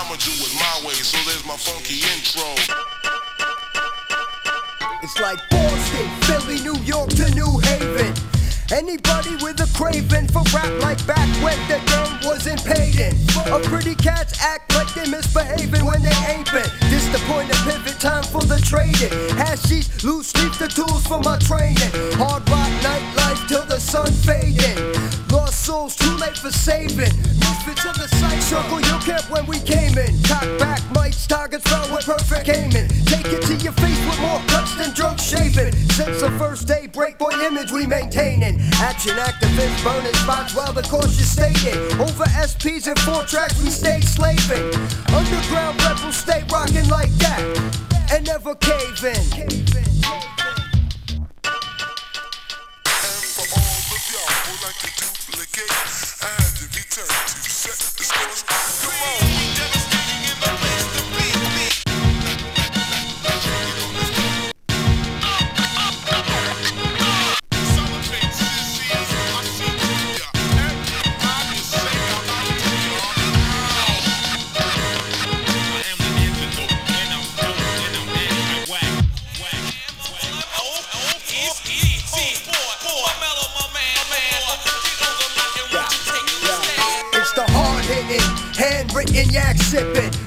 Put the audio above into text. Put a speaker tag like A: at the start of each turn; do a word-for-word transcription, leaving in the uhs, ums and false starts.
A: I'ma do it my way, so there's my funky intro.
B: It's like Boston, Philly, New York to New Haven. Anybody with a craving for rap like back when the game wasn't paid in. A pretty cats act like they misbehaving when they ain't been. This the point of pivot, time for the trading. Hashish, loose leaf, the tools for my training. Hard rock nightlife till the sun fading. Lost souls, too late for saving. Misfits of the sight circle, you kept when we came in. Cock back, mics, targets fell with perfect aiming. Take it to your face with more cuts than drunk shaving. Since the first day, break boy image we maintaining. Action activists burning spots while the cautious stated. Over S Ps and four tracks we stay slaving. Underground rebels stay rocking like that and never caving.
A: And for all of y'all who like to duplicate, I had to return to set the scores. Come on, we devastating in the place to be.
B: Handwritten yak sipping,